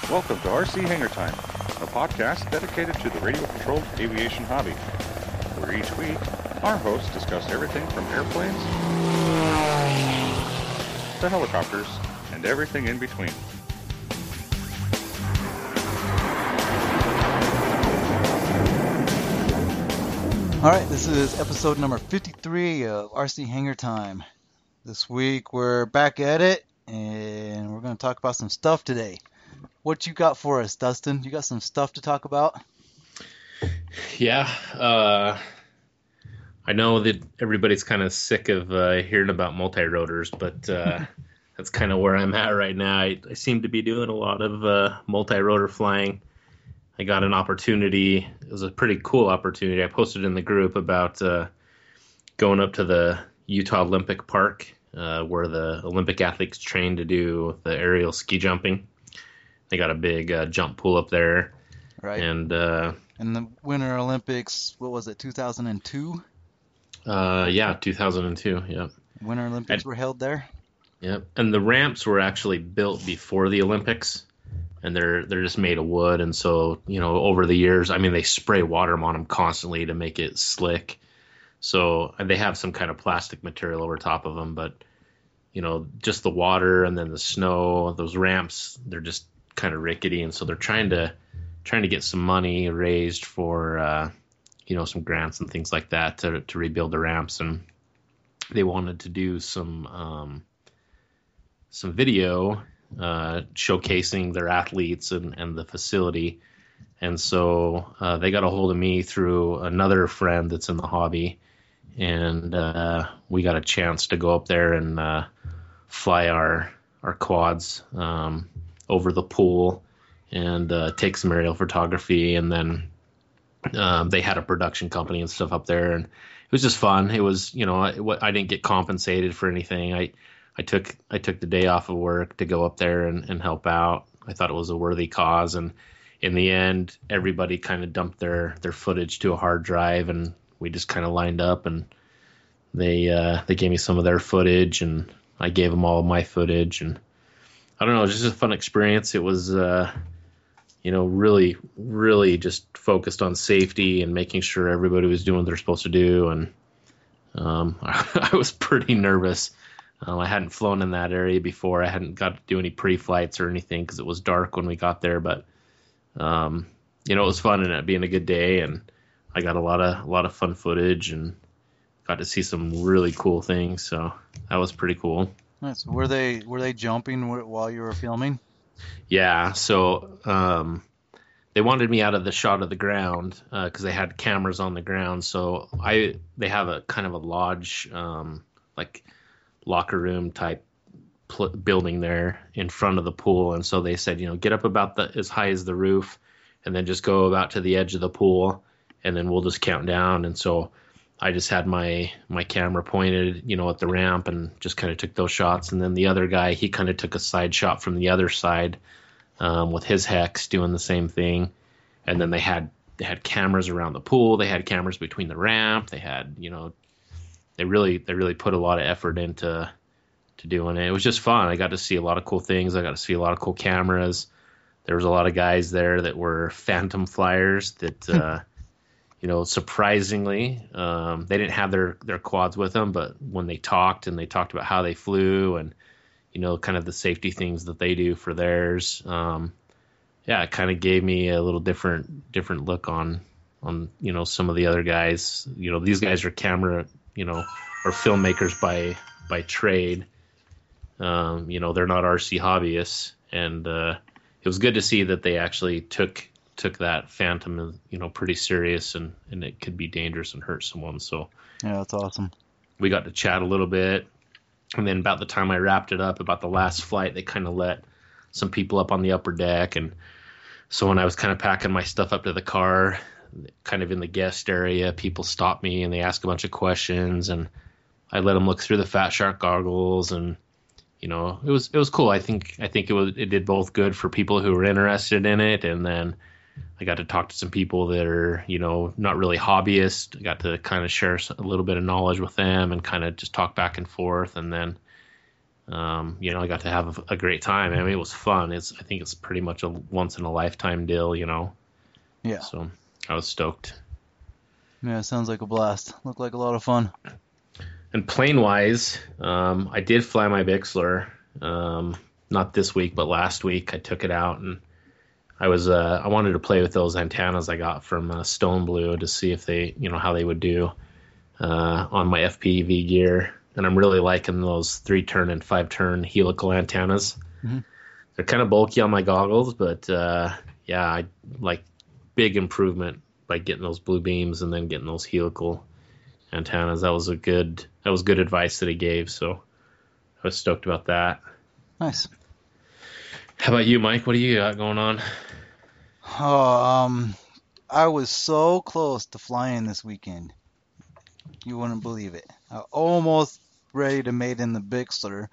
Welcome to RC Hangar Time, a podcast dedicated to the radio-controlled aviation hobby, where each week our hosts discuss everything from airplanes to helicopters and everything in between. All right, this is episode number 53 of RC Hangar Time. This week we're back at it, and we're going to talk about some stuff today. What you got for us, Dustin? You got some stuff to talk about? Yeah, I know that everybody's kind of sick of hearing about multi-rotors, but that's kind of where I'm at right now. I seem to be doing a lot of multi-rotor flying. I got an opportunity. It was a pretty cool opportunity. I posted in the group about going up to the Utah Olympic Park, where the Olympic athletes train to do the aerial ski jumping. They got a big jump pool up there. Right. And the Winter Olympics, what was it, 2002? Yeah, 2002, yep. Winter Olympics were held there? Yep. And the ramps were actually built before the Olympics, and they're just made of wood. And so, you know, over the years, I mean, they spray water on them constantly to make it slick. So they have some kind of plastic material over top of them, but, you know, just the water and then the snow, those ramps, they're just kind of rickety. And so they're trying to get some money raised for, you know, some grants and things like that to rebuild the ramps. And they wanted to do some video showcasing their athletes and the facility. And so they got a hold of me through another friend that's in the hobby, and we got a chance to go up there and fly our quads over the pool and take some aerial photography. And then they had a production company and stuff up there, and it was just fun. It was, you know, I didn't get compensated for anything. I took the day off of work to go up there and help out. I thought it was a worthy cause, and in the end, everybody kind of dumped their footage to a hard drive, and we just kind of lined up, and they gave me some of their footage, and I gave them all of my footage, and I don't know, it was just a fun experience. It was, you know, really, really just focused on safety and making sure everybody was doing what they're supposed to do, and I was pretty nervous. I hadn't flown in that area before. I hadn't got to do any pre-flights or anything because it was dark when we got there. But you know, it was fun and it being a good day, and I got a lot of fun footage and got to see some really cool things. So that was pretty cool. Nice. Were they jumping while you were filming? Yeah. So they wanted me out of the shot of the ground because they had cameras on the ground. So they have a kind of a lodge, like locker room type building there in front of the pool, and so they said, you know, get up about as high as the roof, and then just go about to the edge of the pool, and then we'll just count down. And so I just had my camera pointed, you know, at the ramp, and just kind of took those shots. And then the other guy, he kind of took a side shot from the other side with his hex doing the same thing. And then they had cameras around the pool, they had cameras between the ramp, they had, you know, They really put a lot of effort into doing it. It was just fun. I got to see a lot of cool things. I got to see a lot of cool cameras. There was a lot of guys there that were phantom flyers that, you know, surprisingly, they didn't have their quads with them, but when they talked about how they flew and, you know, kind of the safety things that they do for theirs, yeah, it kind of gave me a little different look on, you know, some of the other guys. You know, these guys are camera, you know, or filmmakers by trade. You know, they're not RC hobbyists, and it was good to see that they actually took that phantom, you know, pretty serious, and it could be dangerous and hurt someone. So yeah, that's awesome. We got to chat a little bit, and then about the time I wrapped it up, about the last flight, they kind of let some people up on the upper deck, and so when I was kind of packing my stuff up to the car, kind of in the guest area, people stopped me and they asked a bunch of questions, and I let them look through the Fat Shark goggles, and you know, it was cool. I think it did both good for people who were interested in it, and then I got to talk to some people that are, you know, not really hobbyists. I got to kind of share a little bit of knowledge with them and kind of just talk back and forth, and then I got to have a great time. I mean, it was fun. I think it's pretty much a once in a lifetime deal, Yeah. So I was stoked. Yeah, sounds like a blast. Looked like a lot of fun. And plane wise, I did fly my Bixler. Not this week, but last week I took it out and I wanted to play with those antennas I got from Stone Blue to see if they, how they would do on my FPV gear. And I'm really liking those 3-turn and 5-turn helical antennas. Mm-hmm. They're kind of bulky on my goggles, but I like big improvement by getting those blue beams and then getting those helical antennas. That was good advice that he gave. So I was stoked about that. Nice. How about you, Mike? What do you got going on? I was so close to flying this weekend. You wouldn't believe it. I almost ready to mate in the Bixler.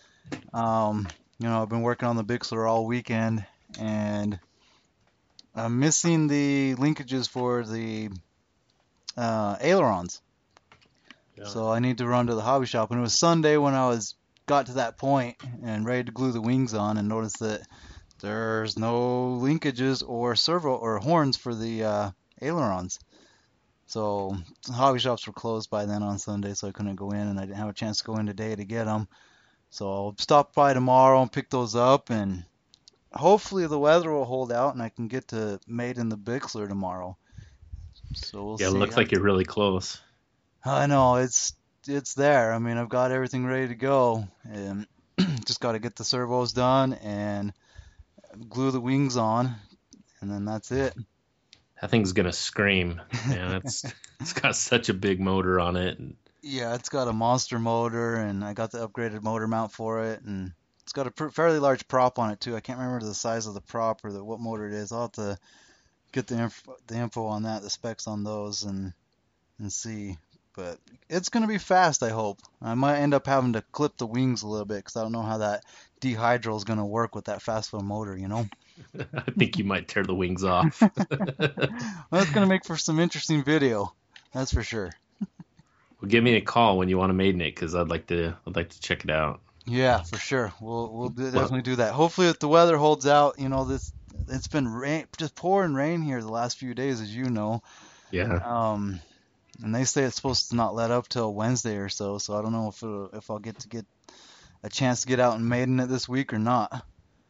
I've been working on the Bixler all weekend, and I'm missing the linkages for the ailerons. Yeah. So I need to run to the hobby shop. And it was Sunday when I got to that point and ready to glue the wings on, and noticed that there's no linkages or servo or horns for the ailerons. So the hobby shops were closed by then on Sunday, so I couldn't go in, and I didn't have a chance to go in today to get them. So I'll stop by tomorrow and pick those up, and hopefully the weather will hold out and I can get to mate in the Bixler tomorrow. So we'll see. Yeah, it looks like you're really close. I know, it's there. I mean, I've got everything ready to go, and just got to get the servos done and glue the wings on, and then that's it. That thing's gonna scream, man. It's got such a big motor on it. Yeah, it's got a monster motor, and I got the upgraded motor mount for it, and it's got a fairly large prop on it too. I can't remember the size of the prop or what motor it is. I'll have to get the info on that, the specs on those, and see. But it's gonna be fast, I hope. I might end up having to clip the wings a little bit because I don't know how that dehydral is gonna work with that fast flow motor, I think you might tear the wings off. Well, it's gonna make for some interesting video, that's for sure. Well, give me a call when you want to maiden it, because I'd like to check it out. Yeah, for sure. We'll definitely do that. Hopefully, if the weather holds out, it's been just pouring rain here the last few days, as you know. Yeah. And they say it's supposed to not let up till Wednesday or so. So I don't know if I'll get a chance to get out and maiden it this week or not.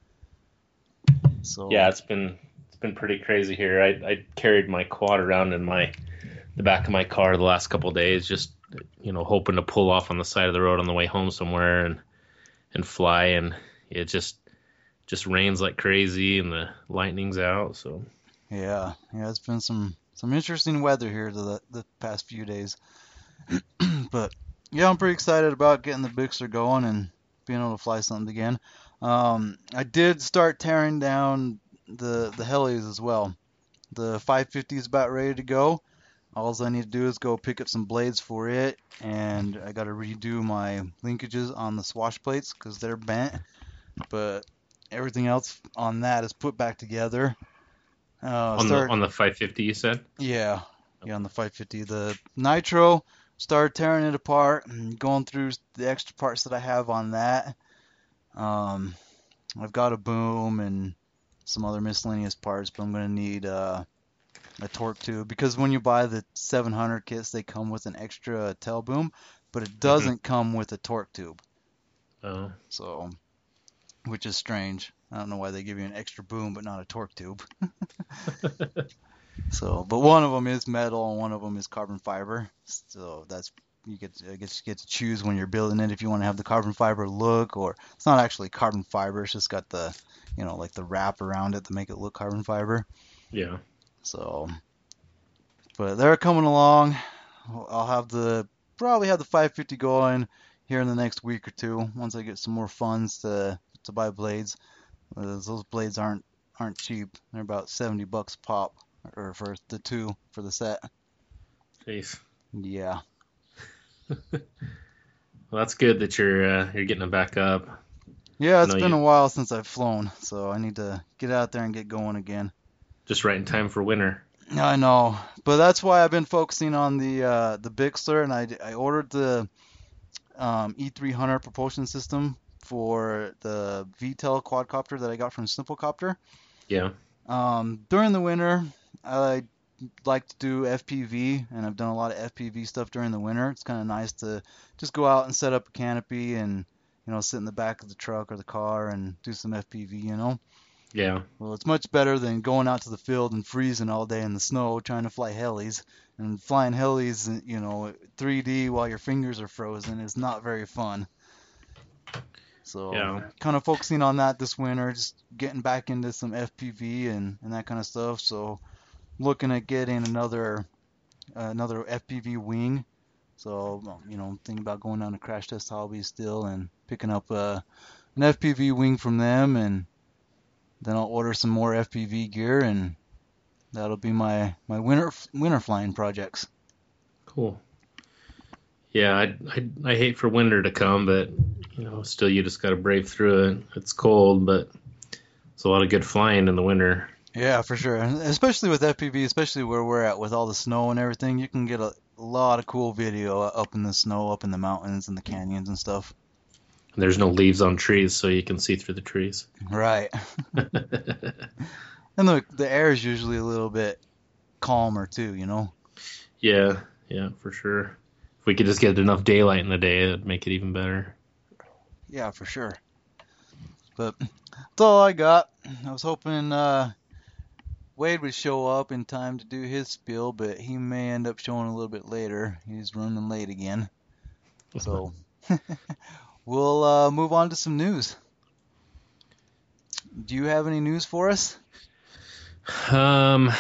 So yeah, it's been pretty crazy here. I carried my quad around in the back of my car the last couple of days, just hoping to pull off on the side of the road on the way home somewhere and fly, and it just rains like crazy and the lightning's out. So yeah, it's been some interesting weather here the past few days. But yeah, I'm pretty excited about getting the Bixler going and being able to fly something again. I did start tearing down the helis as well. The 550 is about ready to go. All I need to do is go pick up some blades for it, and I got to redo my linkages on the swash plates because they're bent. But everything else on that is put back together. On the 550, you said? Yeah, on the 550. The Nitro, started tearing it apart and going through the extra parts that I have on that. I've got a boom and some other miscellaneous parts, but I'm going to need a torque tube, because when you buy the 700 kits, they come with an extra tail boom, but it doesn't come with a torque tube. Oh. So, which is strange. I don't know why they give you an extra boom but not a torque tube. So, but one of them is metal and one of them is carbon fiber. So I guess you get to choose when you're building it if you want to have the carbon fiber look, or it's not actually carbon fiber. It's just got the, like the wrap around it to make it look carbon fiber. Yeah. So, but they're coming along. I'll probably have the 550 going here in the next week or two once I get some more funds to buy blades. Those blades aren't cheap. They're about $70 a pop, or for the two for the set. Jeez. Yeah. Well, that's good that you're getting them back up. Yeah, it's been a while since I've flown, so I need to get out there and get going again. Just right in time for winter. I know, but that's why I've been focusing on the Bixler, and I ordered the E300 propulsion system for the VTEL quadcopter that I got from Simplecopter. Yeah. During the winter, I like to do FPV, and I've done a lot of FPV stuff during the winter. It's kind of nice to just go out and set up a canopy and, sit in the back of the truck or the car and do some FPV. Yeah. Well, it's much better than going out to the field and freezing all day in the snow trying to fly helis. And flying helis, 3D while your fingers are frozen is not very fun. So Yeah. kind of focusing on that this winter, just getting back into some FPV and that kind of stuff. So looking at getting another FPV wing. So, thinking about going down to Crash Test Hobbies still and picking up an FPV wing from them, and then I'll order some more FPV gear, and that'll be my winter flying projects. Cool. Yeah, I hate for winter to come, but still you just got to brave through it. It's cold, but it's a lot of good flying in the winter. Yeah, for sure. And especially with FPV, especially where we're at with all the snow and everything, you can get a lot of cool video up in the snow, up in the mountains and the canyons and stuff. And there's no leaves on trees, so you can see through the trees. Right. And the air is usually a little bit calmer too, Yeah, for sure. If we could just get enough daylight in the day, it'd make it even better. Yeah, for sure. But that's all I got. I was hoping Wade would show up in time to do his spiel, but he may end up showing a little bit later. He's running late again. So we'll move on to some news. Do you have any news for us? I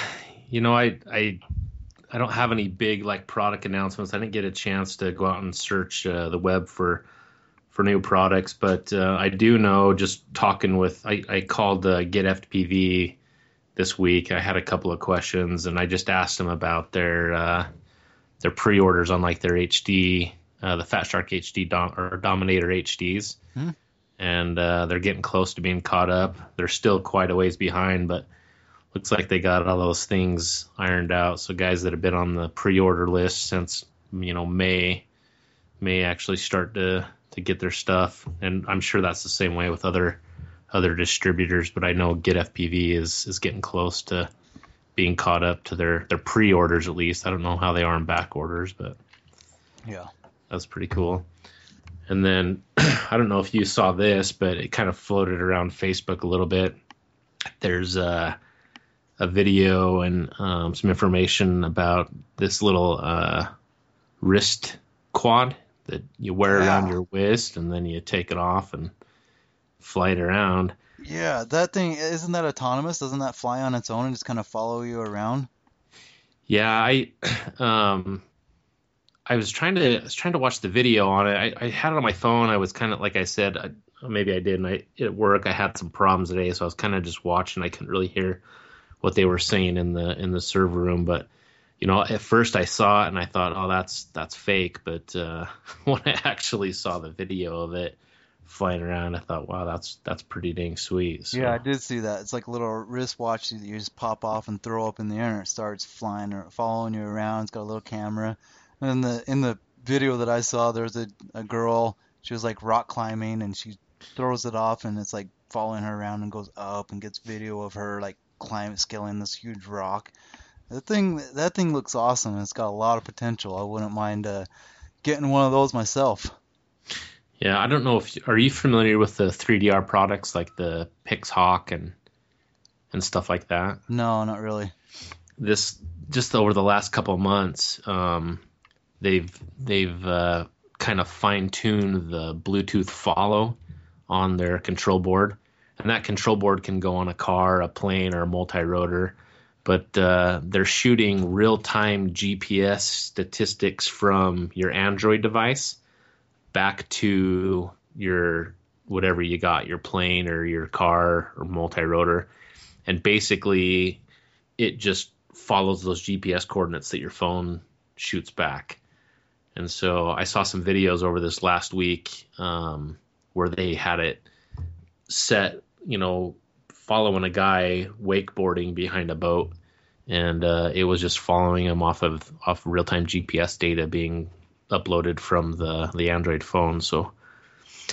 don't have any big product announcements. I didn't get a chance to go out and search the web for new products, but I do know, just talking with, I called Get FPV this week. I had a couple of questions, and I just asked them about their pre-orders on their HD, the Fat Shark HD or Dominator HDs, and they're getting close to being caught up. They're still quite a ways behind, but looks like they got all those things ironed out. So guys that have been on the pre-order list since May actually start to get their stuff, and I'm sure that's the same way with other distributors, but I know Get FPV is getting close to being caught up to their pre-orders, at least. I don't know how they are in back orders, but yeah, that's pretty cool. And then I don't know if you saw this, but it kind of floated around Facebook a little bit. There's a video and some information about this little wrist quad that you wear around your waist, and then you take it off and fly it around. Yeah, that thing, isn't that autonomous? Doesn't that fly on its own and just kind of follow you around? Yeah, I was trying to watch the video on it. I had it on my phone. I was kind of, like I said, maybe I did, and at work I had some problems today, so I was kind of just watching. I couldn't really hear what they were saying in the server room, but at first I saw it and I thought, oh, that's fake. But when I actually saw the video of it flying around, I thought, wow, that's pretty dang sweet. So. Yeah, I did see that. It's like a little wristwatch that you just pop off and throw up in the air, and it starts flying or following you around. It's got a little camera. And in the video that I saw, there's a girl. She was rock climbing, and she throws it off, and it's following her around and goes up, and gets video of her scaling this huge rock. That thing looks awesome. It's got a lot of potential. I wouldn't mind getting one of those myself. Yeah, I don't know are you familiar with the 3DR products like the PixHawk and stuff like that? No, not really. This just over the last couple of months, they've kind of fine-tuned the Bluetooth follow on their control board, and that control board can go on a car, a plane, or a multi-rotor. But they're shooting real-time GPS statistics from your Android device back to your whatever you got, your plane or your car or multi-rotor. And basically, it just follows those GPS coordinates that your phone shoots back. And so I saw some videos over this last week where they had it set, following a guy wakeboarding behind a boat, and it was just following him off real-time GPS data being uploaded from the Android phone. So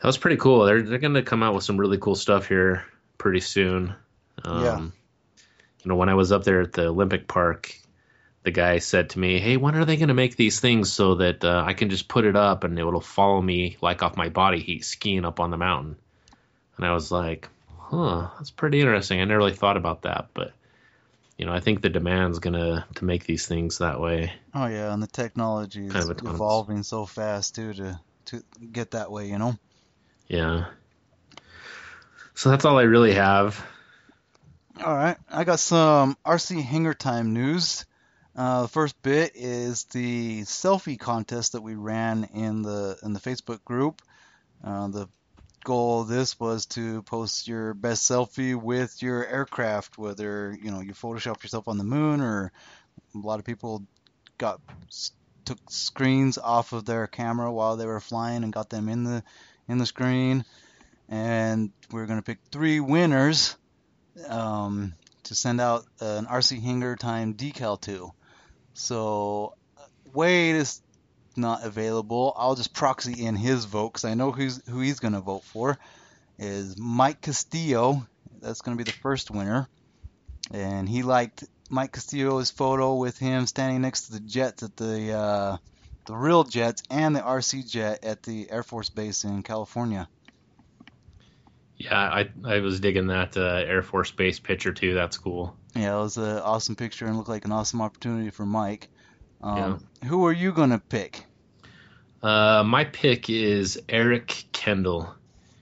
That was pretty cool. They're going to come out with some really cool stuff here pretty soon. Yeah. Um, when I was up there at the Olympic Park, the guy said to me, "Hey, when are they going to make these things so that I can just put it up and it will follow me like off my body heat skiing up on the mountain?" And I was like, "Huh, that's pretty interesting. I never really thought about that, but I think the demand's to make these things that way, Oh yeah, and the technology kind is of autonomous." evolving so fast too to get that way, you know. Yeah. So that's all I really have. All right, I got some RC Hanger Time news. The first bit is the selfie contest that we ran in the Facebook group. The goal of this was to post your best selfie with your aircraft, whether you Photoshop yourself on the moon, or a lot of people got took screens off of their camera while they were flying and got them in the screen. And we're gonna pick 3 winners to send out an RC Hanger Time decal to. So Wade is not available. I'll just proxy in his vote because I know who he's going to vote for. Is Mike Castillo. That's going to be the first winner. And he liked Mike Castillo's photo with him standing next to the jets at the real jets and the RC jet at the Air Force Base in California. Yeah, I was digging that Air Force Base picture too. That's cool. Yeah, it was an awesome picture and looked like an awesome opportunity for Mike. Yeah. Who are you going to pick? My pick is Eric Kendall.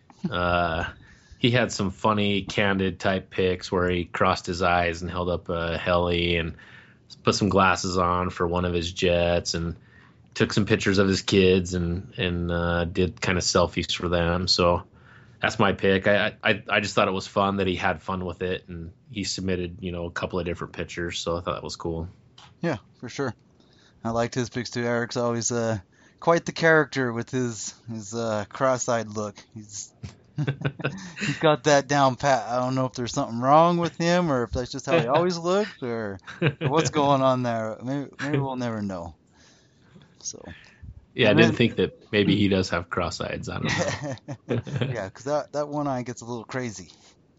He had some funny, candid type pics where he crossed his eyes and held up a heli and put some glasses on for one of his jets and took some pictures of his kids and did kind of selfies for them. So that's my pick. I just thought it was fun that he had fun with it, and he submitted a couple of different pictures. So I thought that was cool. Yeah, for sure. I liked his pics too. Eric's always quite the character with his cross-eyed look. He's got that down pat. I don't know if there's something wrong with him or if that's just how he always looked or what's going on there. Maybe we'll never know. So. Yeah, I And didn't then, think that maybe he does have cross-eyes. I don't know. yeah, because that one eye gets a little crazy.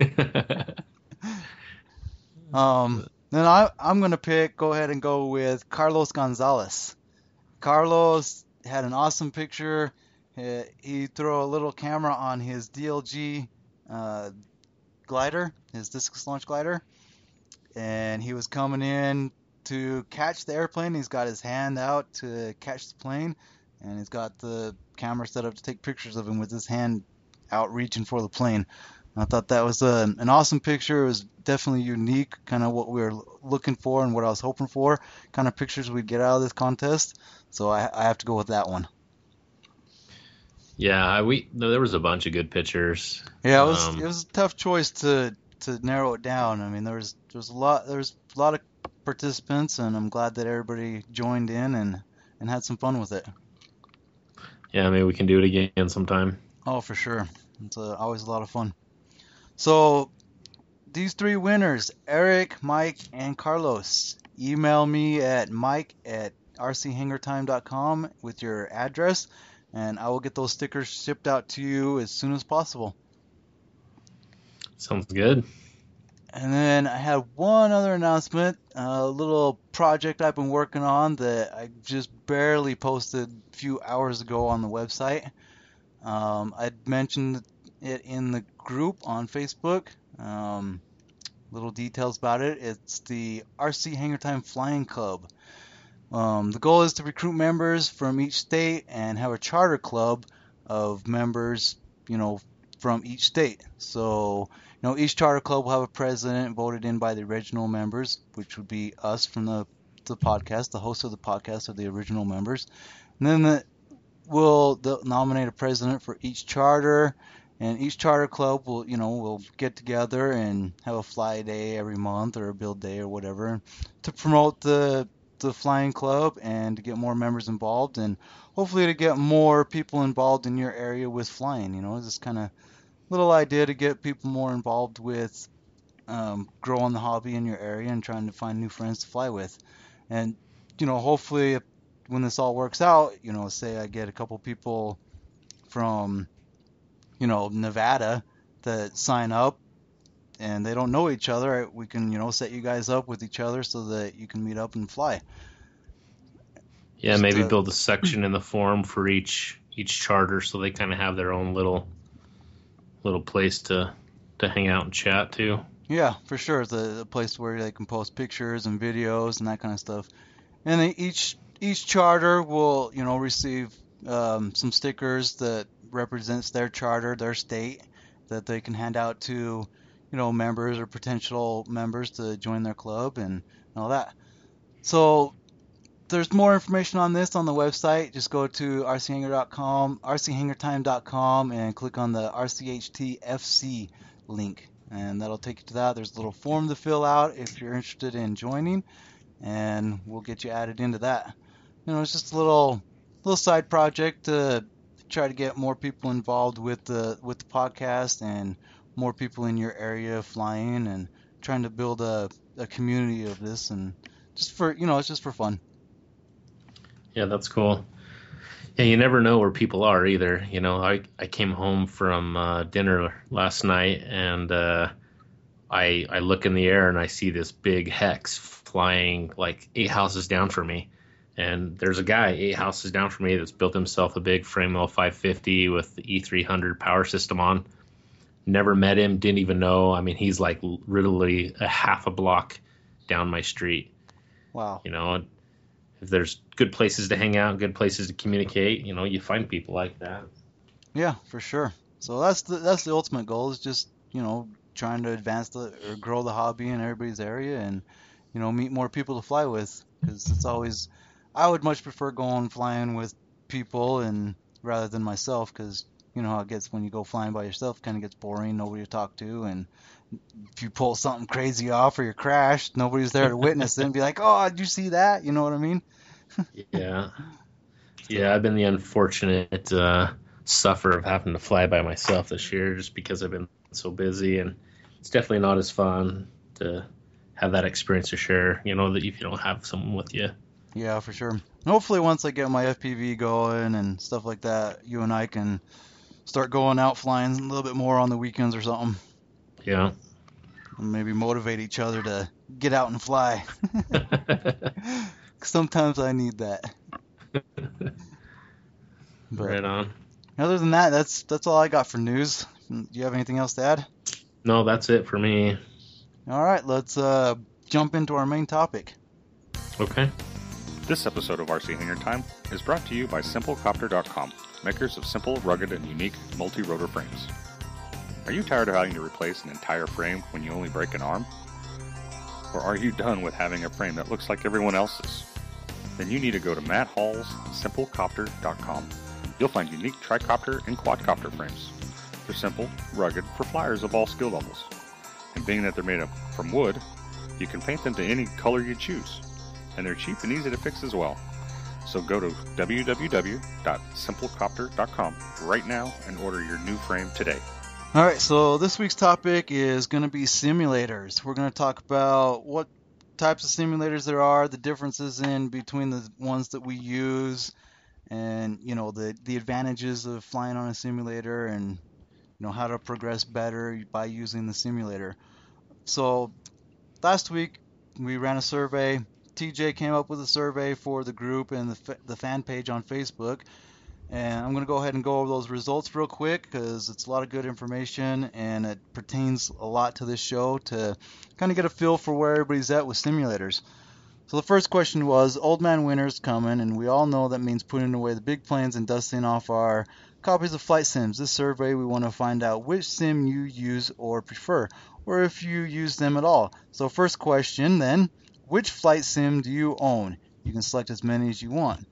Then I'm gonna go ahead and go with Carlos Gonzalez. Carlos had an awesome picture. He threw a little camera on his DLG glider, his discus launch glider, and he was coming in to catch the airplane. He's got his hand out to catch the plane, and he's got the camera set up to take pictures of him with his hand out reaching for the plane. I thought that was an awesome picture. It was definitely unique, kind of what we were looking for and what I was hoping for, kind of pictures we'd get out of this contest. So I have to go with that one. Yeah, there was a bunch of good pictures. Yeah, it was a tough choice to narrow it down. I mean, there was a lot of participants, and I'm glad that everybody joined in and had some fun with it. Yeah, maybe we can do it again sometime. Oh, for sure. It's always a lot of fun. So these 3 winners, Eric, Mike, and Carlos, email me at mike@rchangertime.com with your address, and I will get those stickers shipped out to you as soon as possible. Sounds good. And then I had one other announcement, a little project I've been working on that I just barely posted a few hours ago on the website. I'd mentioned it in the group on Facebook. Little details about it. It's the RC Hanger Time Flying Club. The goal is to recruit members from each state and have a charter club of members, from each state. So, each charter club will have a president voted in by the original members, which would be us from the podcast, the host of the podcast are the original members. And then they'll nominate a president for each charter, and each charter club will get together and have a fly day every month or a build day or whatever to promote the flying club and to get more members involved and hopefully to get more people involved in your area with flying. This kind of little idea to get people more involved with growing the hobby in your area and trying to find new friends to fly with. And hopefully when this all works out, say I get a couple people from Nevada that sign up and they don't know each other, we can, set you guys up with each other so that you can meet up and fly. Yeah, Just, maybe build a section in the forum for each charter so they kind of have their own little place to hang out and chat too. Yeah, for sure. It's a place where they can post pictures and videos and that kind of stuff. And then each charter will, receive some stickers that represents their charter, their state, that they can hand out to, members or potential members to join their club and all that. So there's more information on this on the website. Just go to rchanger.com, rchangertime.com, and click on the RCHTFC link, and that'll take you to that. There's a little form to fill out if you're interested in joining, and we'll get you added into that. It's just a little side project to try to get more people involved with the podcast and more people in your area flying and trying to build a community of this, and just for it's just for fun. Yeah, that's cool. Yeah, you never know where people are either. I came home from dinner last night and I look in the air and I see this big hex flying like 8 houses down from me. And there's a guy 8 houses down from me that's built himself a big Framewell 550 with the E300 power system on. Never met him, didn't even know. I mean, he's like literally a half a block down my street. Wow. If there's good places to hang out, good places to communicate, you find people like that. Yeah, for sure. So that's the ultimate goal, is just, trying to advance or grow the hobby in everybody's area and, meet more people to fly with. Because it's always, I would much prefer going flying with people and rather than myself, because how it gets when you go flying by yourself. It kind of gets boring, nobody to talk to, and if you pull something crazy off or you crash, nobody's there to witness it and be like, oh, did you see that? You know what I mean? Yeah. Yeah, I've been the unfortunate sufferer of having to fly by myself this year just because I've been so busy, and it's definitely not as fun to have that experience to share, that if you don't have someone with you. Yeah, for sure. Hopefully once I get my FPV going and stuff like that, you and I can start going out flying a little bit more on the weekends or something. Yeah. And maybe motivate each other to get out and fly. Sometimes I need that. But right on. Other than that, that's all I got for news. Do you have anything else to add? No, that's it for me. All right, let's jump into our main topic. Okay. This episode of RC Hangar Time is brought to you by SimpleCopter.com, makers of simple, rugged, and unique multi-rotor frames. Are you tired of having to replace an entire frame when you only break an arm? Or are you done with having a frame that looks like everyone else's? Then you need to go to Matt Hall's SimpleCopter.com. You'll find unique tricopter and quadcopter frames. They're simple, rugged, for flyers of all skill levels. And being that they're made from wood, you can paint them to any color you choose. And they're cheap and easy to fix as well. So go to www.simplecopter.com right now and order your new frame today. All right, so this week's topic is going to be simulators. We're going to talk about what types of simulators there are, the differences in between the ones that we use, and the advantages of flying on a simulator, and how to progress better by using the simulator. So last week we ran a survey. TJ came up with a survey for the group and the fan page on Facebook. And I'm going to go ahead and go over those results real quick because it's a lot of good information and it pertains a lot to this show to kind of get a feel for where everybody's at with simulators. So the first question was, Old Man Winter's coming, and we all know that means putting away the big planes and dusting off our copies of flight sims. This survey, we want to find out which sim you use or prefer, or if you use them at all. So first question then, which flight sim do you own? You can select as many as you want.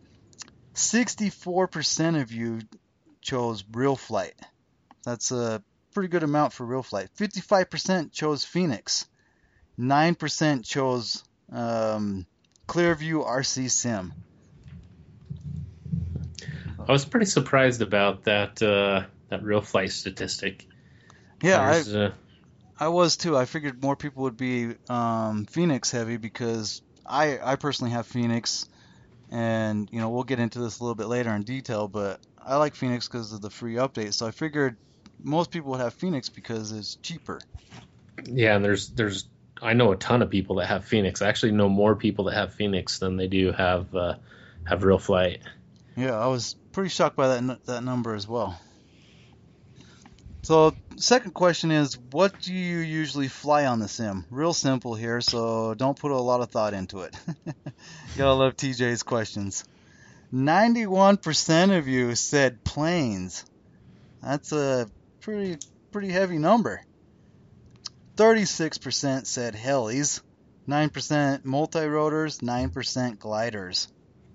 64% of you chose Real Flight. That's a pretty good amount for Real Flight. 55% chose Phoenix. 9% chose Clearview RC Sim. I was pretty surprised about that Real Flight statistic. Yeah, I was too. I figured more people would be Phoenix heavy because I personally have Phoenix. And, we'll get into this a little bit later in detail, but I like Phoenix because of the free update. So I figured most people would have Phoenix because it's cheaper. Yeah, and there's I know a ton of people that have Phoenix. I actually know more people that have Phoenix than they do have Real Flight. Yeah, I was pretty shocked by that number as well. So, second question is, what do you usually fly on the sim? Real simple here, so don't put a lot of thought into it. Gotta love TJ's questions. 91% of you said planes. That's a pretty heavy number. 36% said helis, 9% multi-rotors, 9% gliders.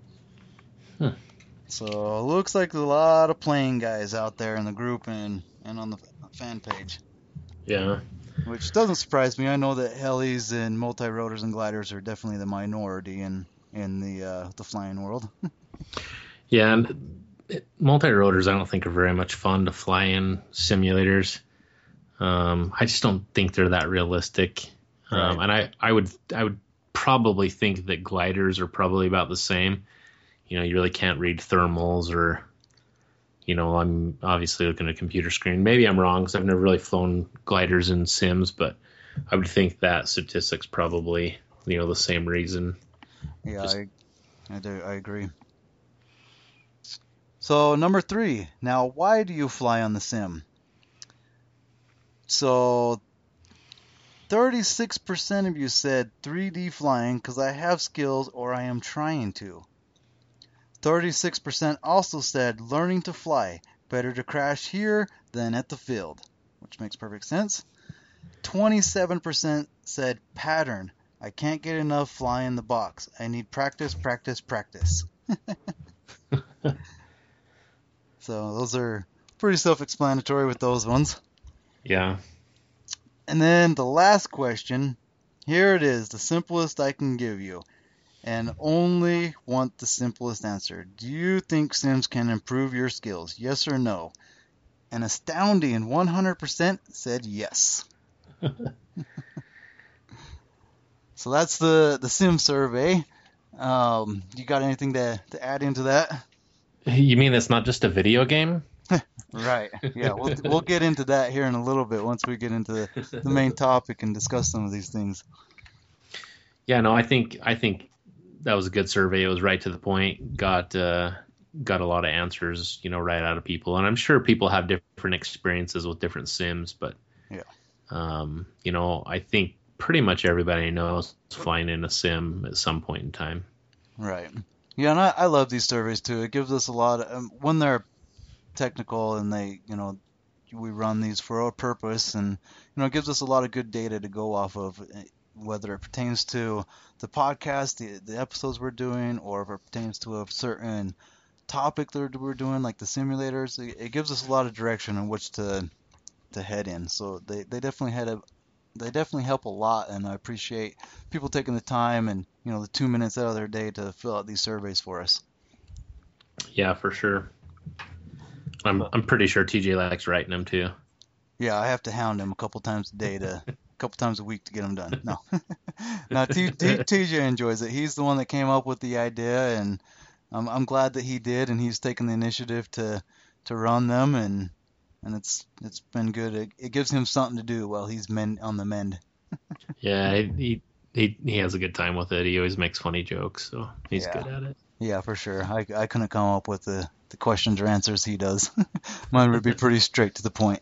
So looks like there's a lot of plane guys out there in the group and on the fan page. Yeah. Which doesn't surprise me. I know that helis and multi-rotors and gliders are definitely the minority in the flying world. Yeah, and multi-rotors I don't think are very much fun to fly in simulators. I just don't think they're that realistic. Right. And I would probably think that gliders are probably about the same. You really can't read thermals or, I'm obviously looking at a computer screen. Maybe I'm wrong because I've never really flown gliders in sims, but I would think that statistics probably, the same reason. Yeah, I agree. So number 3, now why do you fly on the sim? So 36% of you said 3D flying because I have skills or I am trying to. 36% also said learning to fly. Better to crash here than at the field, which makes perfect sense. 27% said pattern. I can't get enough fly in the box. I need practice, practice, practice. So those are pretty self-explanatory with those ones. Yeah. And then the last question, here it is, the simplest I can give you, and only want the simplest answer. Do you think Sims can improve your skills? Yes or no? An astounding 100% said yes. So that's the Sim survey. You got anything to add into that? You mean it's not just a video game? Right. Yeah, we'll get into that here in a little bit once we get into the main topic and discuss some of these things. Yeah, no, I think that was a good survey. It was right to the point. Got a lot of answers, right out of people, and I'm sure people have different experiences with different sims, but yeah, I think pretty much everybody knows flying in a sim at some point in time. Right. Yeah, and I love these surveys too. It gives us a lot of when they're technical and they, we run these for a purpose, and it gives us a lot of good data to go off of, whether it pertains to the podcast, the episodes we're doing, or if it pertains to a certain topic that we're doing, like the simulators. It gives us a lot of direction in which to head in. So they definitely help a lot, and I appreciate people taking the time and the 2 minutes out of their day to fill out these surveys for us. Yeah, for sure. I'm pretty sure TJ likes writing them too. Yeah, I have to hound him a couple times a week to get them done. No, no, TJ enjoys it. He's the one that came up with the idea, and I'm glad that he did, and he's taken the initiative to run them, and it's been good. It gives him something to do while he's on the mend. Yeah, he has a good time with it. He always makes funny jokes, so he's good at it. Yeah, for sure. I couldn't come up with the questions or answers he does. Mine would be pretty straight to the point.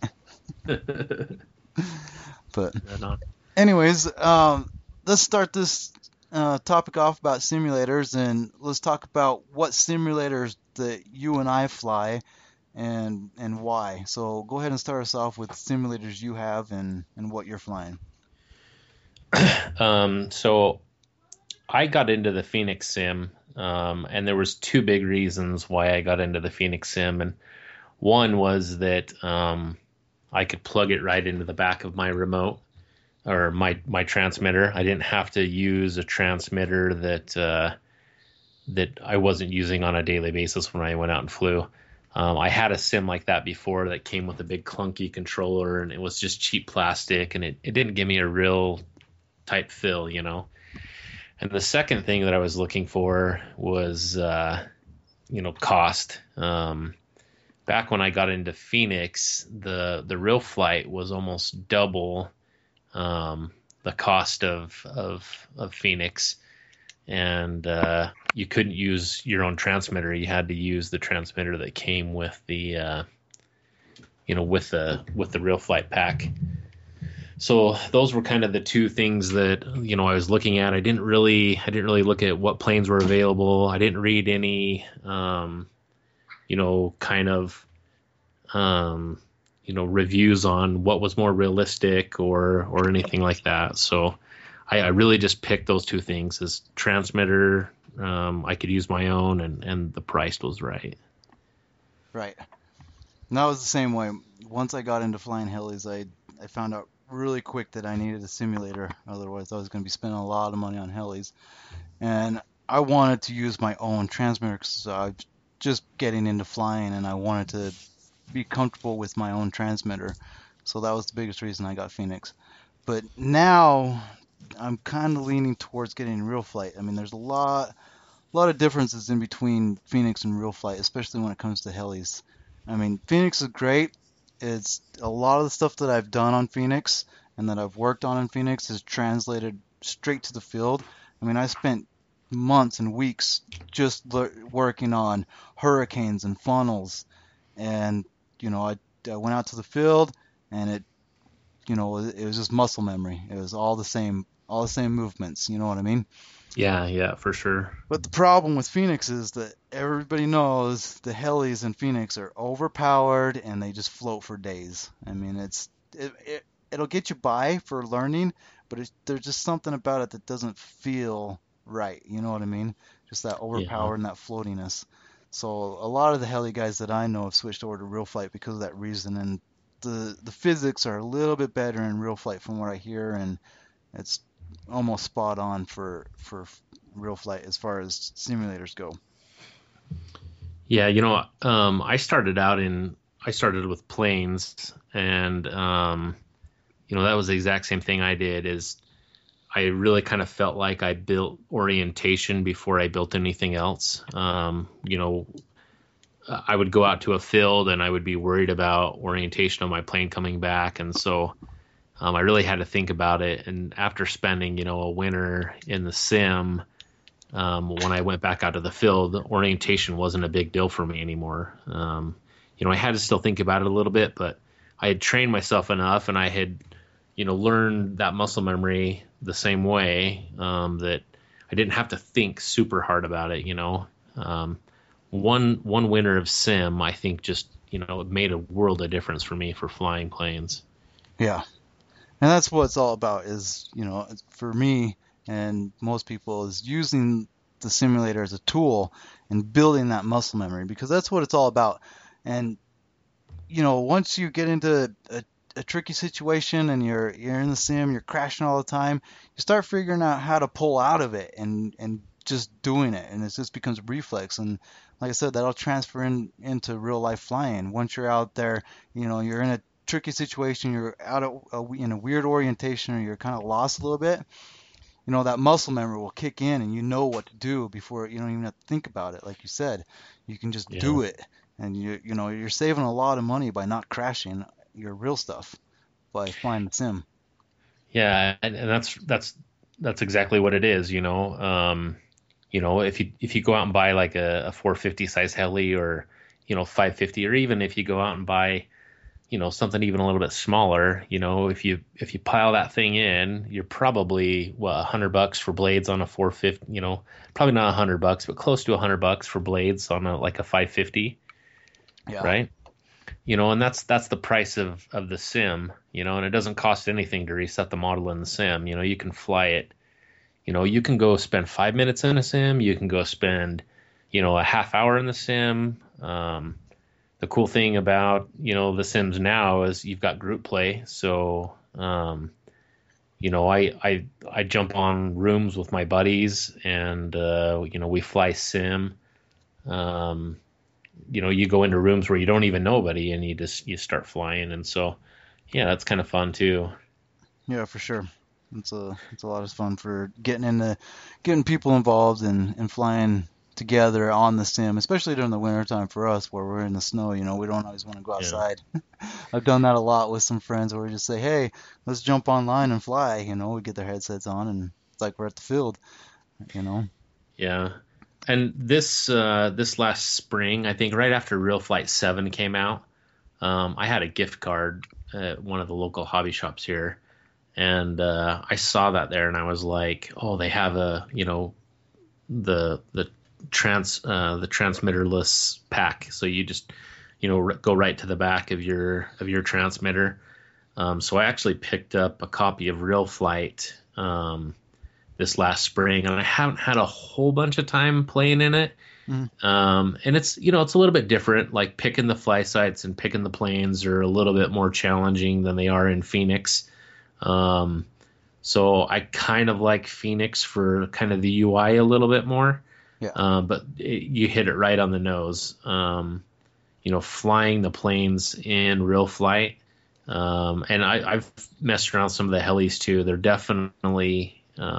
But anyways, let's start this topic off about simulators, and let's talk about what simulators that you and I fly and why. So go ahead and start us off with simulators you have and what you're flying. So I got into the Phoenix Sim, and there was 2 big reasons why I got into the Phoenix Sim, and one was that I could plug it right into the back of my remote or my transmitter. I didn't have to use a transmitter that I wasn't using on a daily basis when I went out and flew. I had a sim like that before that came with a big clunky controller, and it was just cheap plastic, and it didn't give me a real tight feel, And the second thing that I was looking for was, cost. back when I got into Phoenix, the real flight was almost double the cost of Phoenix, and you couldn't use your own transmitter. You had to use the transmitter that came with the with the real flight pack. So those were kind of the two things that I was looking at. I didn't really look at what planes were available. I didn't read any kind of reviews on what was more realistic or anything like that. So I really just picked those two things: as transmitter, I could use my own, and the price was right. Right. And that was the same way. Once I got into flying helis, I found out really quick that I needed a simulator. Otherwise, I was going to be spending a lot of money on helis. And I wanted to use my own transmitter because I was just getting into flying and I wanted to be comfortable with my own transmitter. So that was the biggest reason I got Phoenix. But now I'm kind of leaning towards getting real flight. I mean, there's a lot of differences in between Phoenix and real flight, especially when it comes to helis. I mean, Phoenix is great. It's a lot of the stuff that I've done on Phoenix and that I've worked on in Phoenix is translated straight to the field. I mean, I spent months and weeks just working on hurricanes and funnels, and I went out to the field, and it was just muscle memory. It was all the same movements. You know what I mean? Yeah, for sure. But the problem with Phoenix is that everybody knows the helis in Phoenix are overpowered and they just float for days. I mean, it'll get you by for learning, but there's just something about it that doesn't feel right. You know what I mean? Just that overpowered and that floatiness. So a lot of the heli guys that I know have switched over to real flight because of that reason, and the physics are a little bit better in real flight from what I hear, and it's almost spot on for real flight as far as simulators go. Yeah, I started with planes, and that was the exact same thing I did. Is I really kind of felt like I built orientation before I built anything else. I would go out to a field and I would be worried about orientation of my plane coming back, and so I really had to think about it. And after spending, a winter in the sim, when I went back out to the field, orientation wasn't a big deal for me anymore. I had to still think about it a little bit, but I had trained myself enough, and I had, learned that muscle memory the same way that I didn't have to think super hard about it. One winter of sim, I think, just it made a world of difference for me for flying planes. Yeah. And that's what it's all about is, for me and most people, is using the simulator as a tool and building that muscle memory, because that's what it's all about. And, once you get into a tricky situation and you're in the sim, you're crashing all the time, you start figuring out how to pull out of it and just doing it. And it just becomes reflex. And like I said, that'll transfer into real life flying. Once you're out there, you're in a tricky situation, you're out in a weird orientation, or you're kind of lost a little bit, that muscle memory will kick in and you know what to do before you don't even have to think about it. Like you said, you can just do it, and you're saving a lot of money by not crashing your real stuff by flying the sim. Yeah, and that's exactly what it is. If you go out and buy like a 450 size heli, or 550, or even if you go out and buy something even a little bit smaller, if you pile that thing in, you're probably $100 for blades on a 450, probably not $100, but close to $100 for blades on a 550. Yeah. Right. And that's the price of the sim, and it doesn't cost anything to reset the model in the sim. You can fly it, you can go spend 5 minutes in a sim. You can go spend, a half hour in the sim. The cool thing about, the sims now is you've got group play. So, I jump on rooms with my buddies, and, we fly sim. You go into rooms where you don't even know anybody, and you start flying. And so, yeah, that's kind of fun too. Yeah, for sure. It's a lot of fun for getting people involved and flying together on the sim, especially during the wintertime for us where we're in the snow. You know, we don't always want to go Yeah. outside. I've done that a lot with some friends where we just say, hey, let's jump online and fly. You know, we get their headsets on and it's like we're at the field, you know. Yeah. And this last spring, I think right after Real Flight 7 came out, I had a gift card at one of the local hobby shops here, and I saw that there, and I was like, oh, they have the transmitterless pack, so you just go right to the back of your transmitter. So I actually picked up a copy of Real Flight this last spring, and I haven't had a whole bunch of time playing in it. And it's it's a little bit different. Like picking the fly sites and picking the planes are a little bit more challenging than they are in Phoenix. So I kind of like Phoenix for kind of the UI a little bit more. Yeah. But you hit it right on the nose. Flying the planes in Real Flight, and I've messed around some of the helis too. They're definitely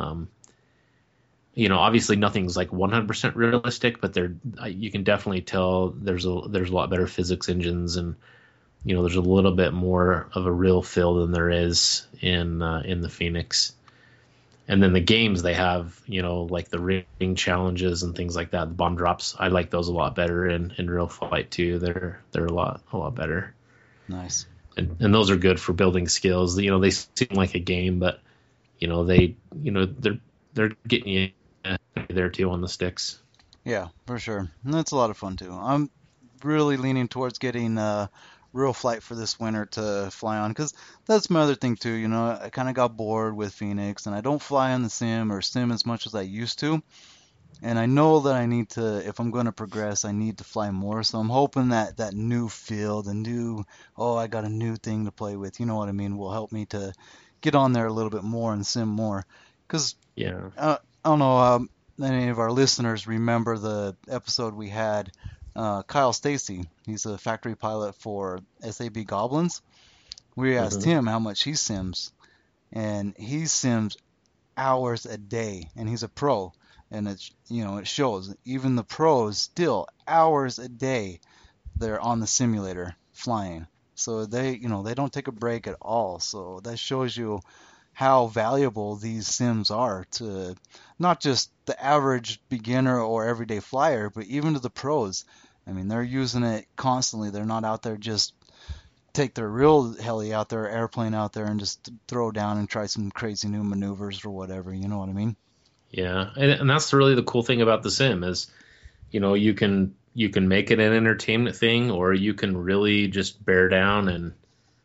obviously nothing's like 100% realistic, but you can definitely tell there's a lot better physics engines, and there's a little bit more of a real feel than there is in the Phoenix. And then the games they have, like the ring challenges and things like that, the bomb drops, I like those a lot better in Real Flight too. They're a lot better. Nice. And those are good for building skills. They seem like a game, but they're getting you there too on the sticks. Yeah, for sure. And that's a lot of fun too. I'm really leaning towards getting Real Flight for this winter to fly on, because that's my other thing too. I kind of got bored with Phoenix, and I don't fly on the sim or sim as much as I used to. And I know that I need to, if I'm going to progress, I need to fly more. So I'm hoping that that new field, I got a new thing to play with, you know what I mean, will help me to get on there a little bit more and sim more. Because Yeah. I don't know, any of our listeners remember the episode we had. Kyle Stacy, he's a factory pilot for SAB Goblins. We asked him how much he sims, and he sims hours a day, and he's a pro, and it shows. Even the pros still hours a day they're on the simulator flying. So they don't take a break at all. So that shows you how valuable these sims are to not just the average beginner or everyday flyer, but even to the pros. I mean, they're using it constantly. They're not out there just take their real heli out there, airplane out there, and just throw down and try some crazy new maneuvers or whatever. You know what I mean? Yeah, and that's really the cool thing about the sim is, you can make it an entertainment thing, or you can really just bear down and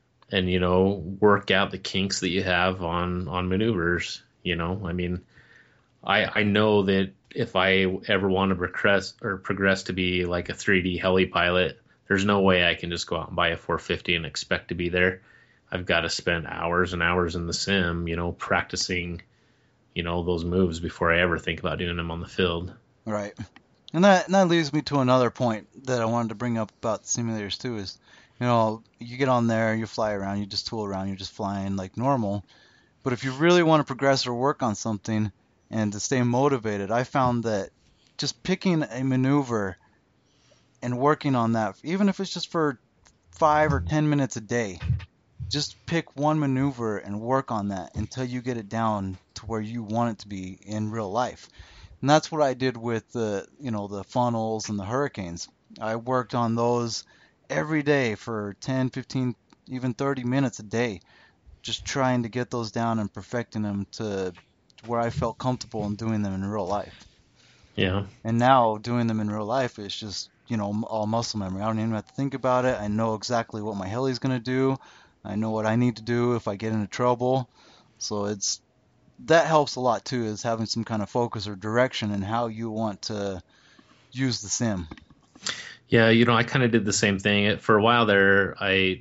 work out the kinks that you have on maneuvers. I mean, I know that if I ever want to progress to be like a 3D heli pilot, there's no way I can just go out and buy a 450 and expect to be there. I've got to spend hours and hours in the sim, practicing, those moves before I ever think about doing them on the field. Right. And that leads me to another point that I wanted to bring up about simulators too is, you get on there, you fly around, you just tool around, you're just flying like normal. But if you really want to progress or work on something and to stay motivated, I found that just picking a maneuver and working on that, even if it's just for 5 or 10 minutes a day, just pick one maneuver and work on that until you get it down to where you want it to be in real life. And that's what I did with the funnels and the hurricanes. I worked on those every day for 10, 15, even 30 minutes a day, just trying to get those down and perfecting them to where I felt comfortable in doing them in real life. Yeah. And now doing them in real life is just, all muscle memory. I don't even have to think about it. I know exactly what my heli's going to do. I know what I need to do if I get into trouble. So that helps a lot too, is having some kind of focus or direction in how you want to use the sim. Yeah, I kind of did the same thing. For a while there, I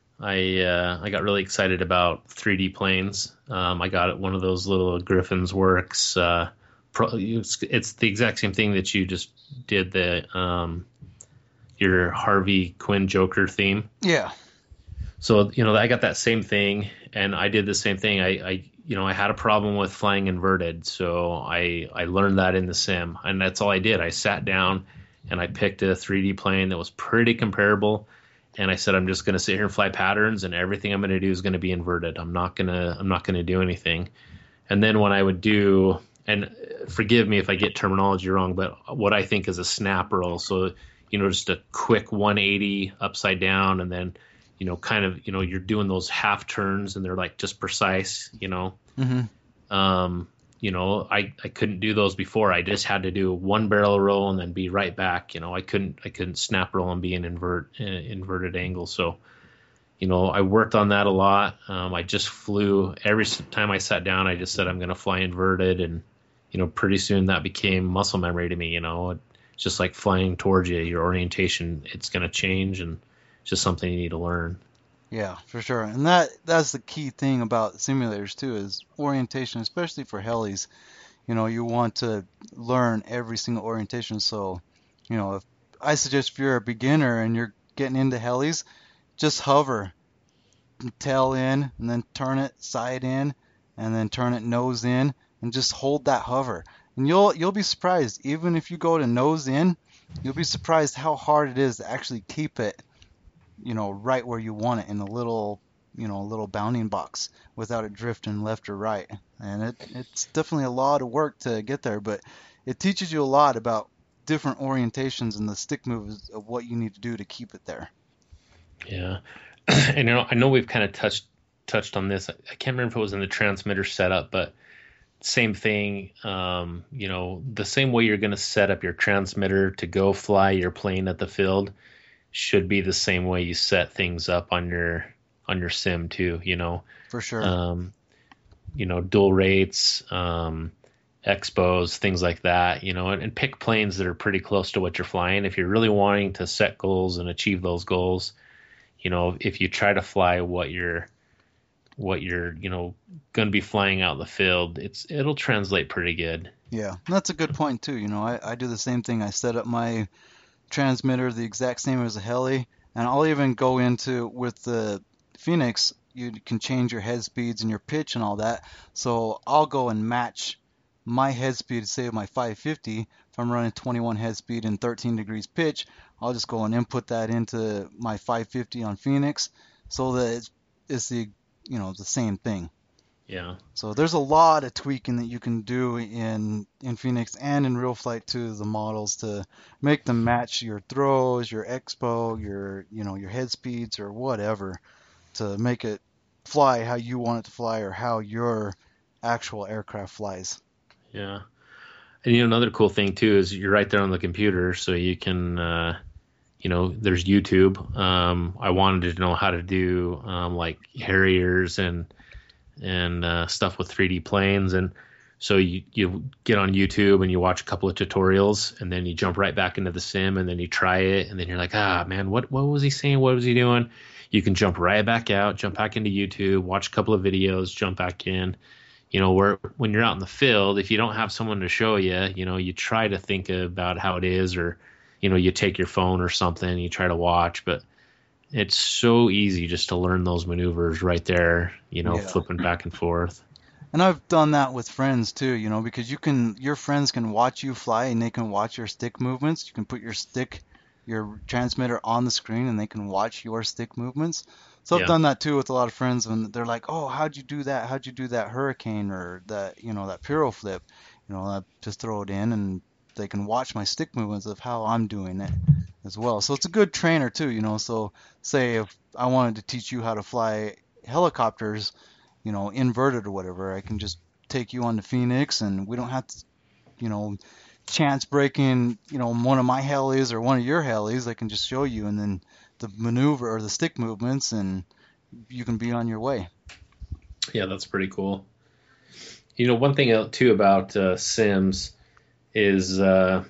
got really excited about 3D planes. I got one of those little Griffin's Works. It's the exact same thing that you just did, your Harvey Quinn Joker theme. Yeah. So I got that same thing, and I did the same thing. I I had a problem with flying inverted, so I learned that in the sim, and that's all I did. I sat down and I picked a 3D plane that was pretty comparable, and I said I'm just going to sit here and fly patterns, and everything I'm going to do is going to be inverted. I'm not gonna do anything. And then when I would do, and forgive me if I get terminology wrong, but what I think is a snap roll, so just a quick 180 upside down, and then kind of, you're doing those half turns and they're like just precise, Mm-hmm. I couldn't do those before. I just had to do one barrel roll and then be right back. I couldn't snap roll and be an inverted angle. So, I worked on that a lot. I just flew every time I sat down. I just said, I'm going to fly inverted. And, pretty soon that became muscle memory to me, it's just like flying towards you, your orientation, it's going to change, and it's just something you need to learn. Yeah, for sure. And that's the key thing about simulators too, is orientation, especially for helis. You want to learn every single orientation. So, if I suggest if you're a beginner and you're getting into helis, just hover, tail in, and then turn it side in, and then turn it nose in, and just hold that hover. And you'll be surprised, even if you go to nose in, you'll be surprised how hard it is to actually keep it, right where you want it in a little bounding box without it drifting left or right. And it's definitely a lot of work to get there, but it teaches you a lot about different orientations and the stick moves of what you need to do to keep it there. Yeah. And I know we've kind of touched on this. I can't remember if it was in the transmitter setup, but same thing. The same way you're going to set up your transmitter to go fly your plane at the field should be the same way you set things up on your sim too. For sure. Dual rates, expos, things like that. And pick planes that are pretty close to what you're flying. If you're really wanting to set goals and achieve those goals, if you try to fly what you're going to be flying out in the field, it'll translate pretty good. Yeah, that's a good point too. I do the same thing. I set up my transmitter the exact same as a heli, and I'll even go into with the Phoenix. You can change your head speeds and your pitch and all that. So I'll go and match my head speed, say my 550. If I'm running 21 head speed and 13 degrees pitch, I'll just go and input that into my 550 on Phoenix, so that it's the the same thing. Yeah. So there's a lot of tweaking that you can do in Phoenix and in real flight to the models to make them match your throws, your expo, your head speeds or whatever, to make it fly how you want it to fly or how your actual aircraft flies. Yeah. And another cool thing too is you're right there on the computer, so you can there's YouTube. I wanted to know how to do like Harriers and stuff with 3D planes, and so you get on YouTube and you watch a couple of tutorials, and then you jump right back into the sim, and then you try it, and then you're like, man, what was he saying? What was he doing? You can jump right back out, jump back into YouTube, watch a couple of videos, jump back in. When you're out in the field, if you don't have someone to show you, you try to think about how it is, or you take your phone or something and you try to watch, but it's so easy just to learn those maneuvers right there, flipping back and forth. And I've done that with friends too, because your friends can watch you fly and they can watch your stick movements. You can put your transmitter on the screen and they can watch your stick movements. So I've done that too with a lot of friends when they're like, oh, how'd you do that? How'd you do that hurricane or that, that Piro flip? I just throw it in and they can watch my stick movements of how I'm doing it as well. So it's a good trainer too, so say if I wanted to teach you how to fly helicopters, inverted or whatever, I can just take you on the Phoenix and we don't have to, chance breaking, one of my helis or one of your helis. I can just show you and then the maneuver or the stick movements and you can be on your way. Yeah, that's pretty cool. One thing too about sims is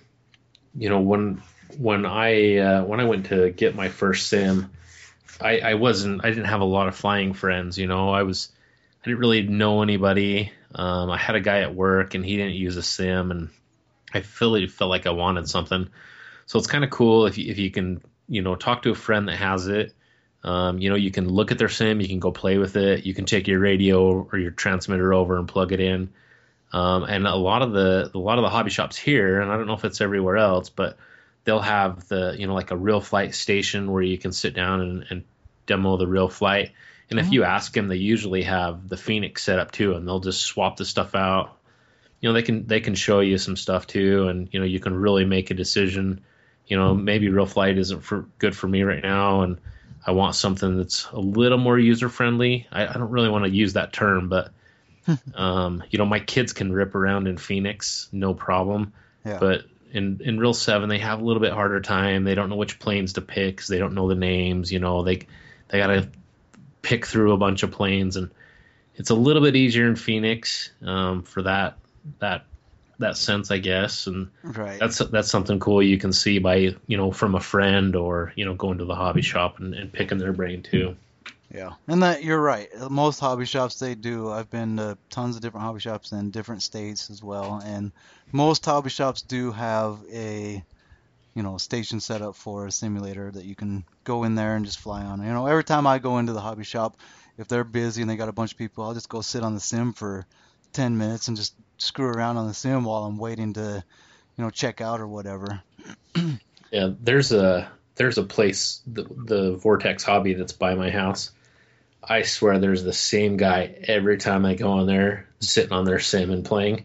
when I went to get my first sim, I didn't have a lot of flying friends. I didn't really know anybody. I had a guy at work and he didn't use a sim, and I felt like I wanted something. So it's kind of cool if you can talk to a friend that has it, You can look at their sim, you can go play with it, you can take your radio or your transmitter over and plug it in. And a lot of the hobby shops here, and I don't know if it's everywhere else, but they'll have like a real flight station where you can sit down and demo the real flight. And if you ask them, they usually have the Phoenix set up too, and they'll just swap the stuff out. They can show you some stuff too, and you can really make a decision. Maybe real flight isn't good for me right now, and I want something that's a little more user friendly. I don't really want to use that term, but my kids can rip around in Phoenix, no problem. Yeah. But in Real 7, they have a little bit harder time. They don't know which planes to pick because they don't know the names. They got to pick through a bunch of planes, and it's a little bit easier in Phoenix for that sense, I guess. And right. That's something cool you can see by from a friend or going to the hobby shop and picking their brain too. Yeah, and that you're right. Most hobby shops, they do. I've been to tons of different hobby shops in different states as well, and most hobby shops do have a station set up for a simulator that you can go in there and just fly on. Every time I go into the hobby shop, if they're busy and they got a bunch of people, I'll just go sit on the sim for 10 minutes and just screw around on the sim while I'm waiting to check out or whatever. Yeah, there's a place, the Vortex Hobby, that's by my house. I swear there's the same guy every time I go in there, sitting on their sim and playing.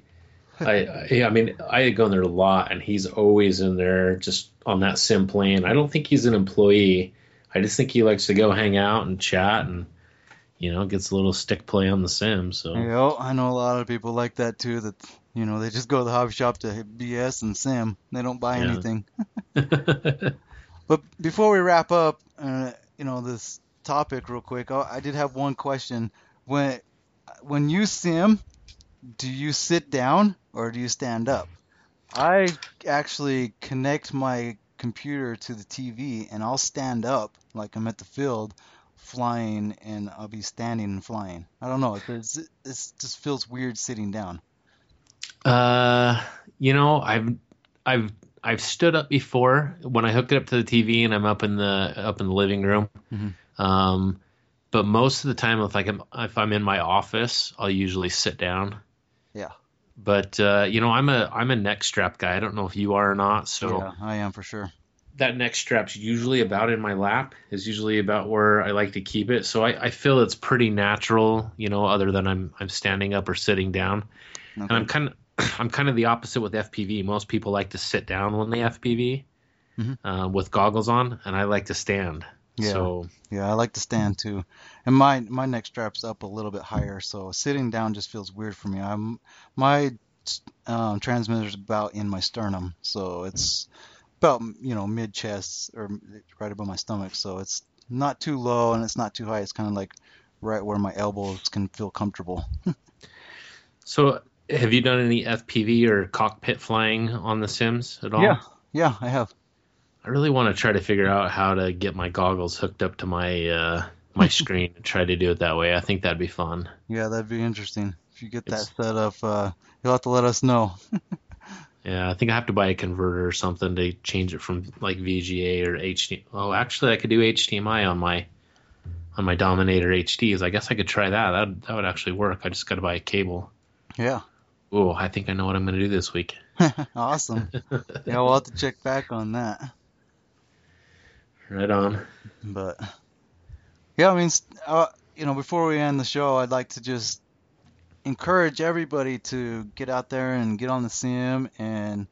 I go in there a lot, and he's always in there just on that sim playing. I don't think he's an employee. I just think he likes to go hang out and chat and, gets a little stick play on the sim. So I know a lot of people like that too, that, they just go to the hobby shop to BS and sim. They don't buy anything. But before we wrap up, this topic real quick, I did have one question. When you sim, do you sit down or do you stand up? I actually connect my computer to the TV and I'll stand up like I'm at the field flying, and I'll be standing and flying. I don't know. It just feels weird sitting down. I've stood up before when I hook it up to the TV and I'm up in the living room. Mm-hmm. But most of the time, if I'm in my office, I'll usually sit down. Yeah. But I'm a neck strap guy. I don't know if you are or not. So yeah, I am for sure. That neck strap's usually about in my lap. Is usually about where I like to keep it. So I feel it's pretty natural. Other than I'm standing up or sitting down. Okay. And I'm kind of the opposite with FPV. Most people like to sit down when they FPV with goggles on, and I like to stand. Yeah. Yeah, I like to stand too. And my neck strap's up a little bit higher, so sitting down just feels weird for me. My transmitter's about in my sternum, so it's about mid chest or right above my stomach, so it's not too low and it's not too high. It's kind of like right where my elbows can feel comfortable. So have you done any FPV or cockpit flying on the Sims at all? Yeah, I have. I really want to try to figure out how to get my goggles hooked up to my my screen and try to do it that way. I think that'd be fun. Yeah, that'd be interesting. If you get that set up, you'll have to let us know. Yeah, I think I have to buy a converter or something to change it from like VGA or HDMI. Oh, actually, I could do HDMI on my Dominator HDs. I guess I could try that. That would actually work. I just got to buy a cable. Yeah. Oh, I think I know what I'm going to do this week. Awesome. Yeah, we'll have to check back on that. Right on. But yeah, I mean, before we end the show, I'd like to just encourage everybody to get out there and get on the sim, and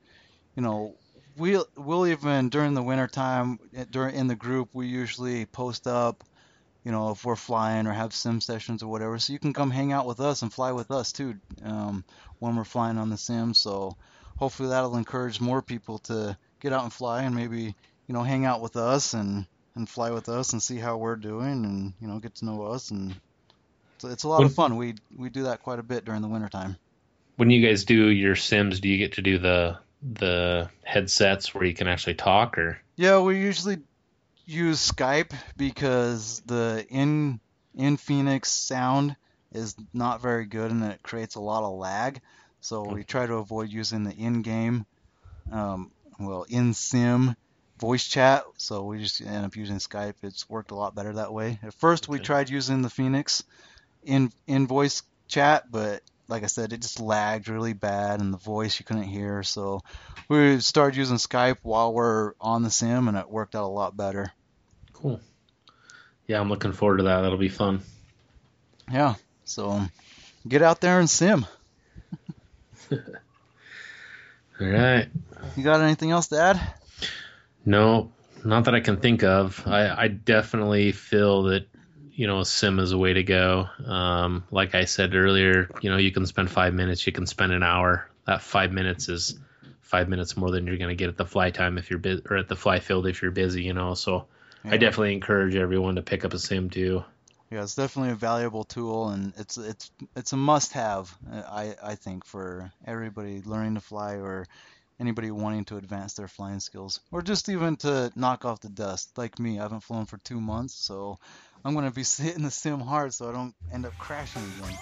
we'll even during the winter time in the group, we usually post up if we're flying or have sim sessions or whatever, so you can come hang out with us and fly with us too when we're flying on the sim. So hopefully that'll encourage more people to get out and fly and maybe hang out with us and fly with us and see how we're doing and get to know us. And so it's a lot of fun. We do that quite a bit during the wintertime. When you guys do your sims, do you get to do the headsets where you can actually talk, or? Yeah, we usually use Skype because the in Phoenix sound is not very good and it creates a lot of lag. So we try to avoid using the in-game, in-sim voice chat, so we just end up using Skype. It's worked a lot better that way. At first, we tried using the Phoenix in voice chat, but like I said, it just lagged really bad, and the voice you couldn't hear. So we started using Skype while we're on the sim, and it worked out a lot better. Cool. Yeah, I'm looking forward to that. That'll be fun. Yeah, so get out there and sim. All right. You got anything else to add? No, not that I can think of. I definitely feel that, a sim is a way to go. Like I said earlier, you can spend 5 minutes, you can spend an hour. That 5 minutes is 5 minutes more than you're going to get at the fly time if you're or at the fly field if you're busy, So yeah. I definitely encourage everyone to pick up a sim too. Yeah, it's definitely a valuable tool, and it's a must-have, I think, for everybody learning to fly or anybody wanting to advance their flying skills, or just even to knock off the dust. Like me, I haven't flown for 2 months, so I'm going to be hitting the sim hard so I don't end up crashing again.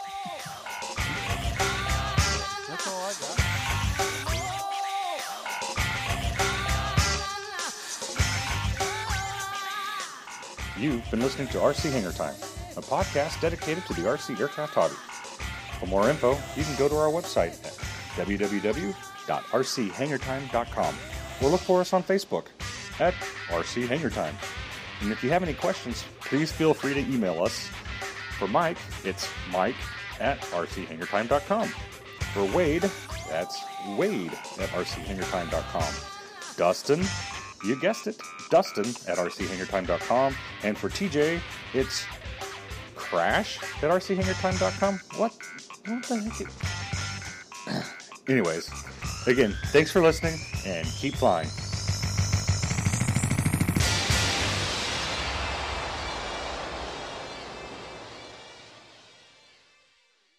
That's all I got. You've been listening to RC Hangar Time, a podcast dedicated to the RC aircraft hobby. For more info, you can go to our website at www.rchangartime.com or look for us on Facebook at RC Hangar Time. And if you have any questions, please feel free to email us. For Mike, it's mike@rchangartime.com. For Wade, that's wade@rchangartime.com. Dustin, you guessed it, Dustin@rchangartime.com. And for TJ, it's crash@rchangartime.com. What the heck? Anyways, again, thanks for listening and keep flying.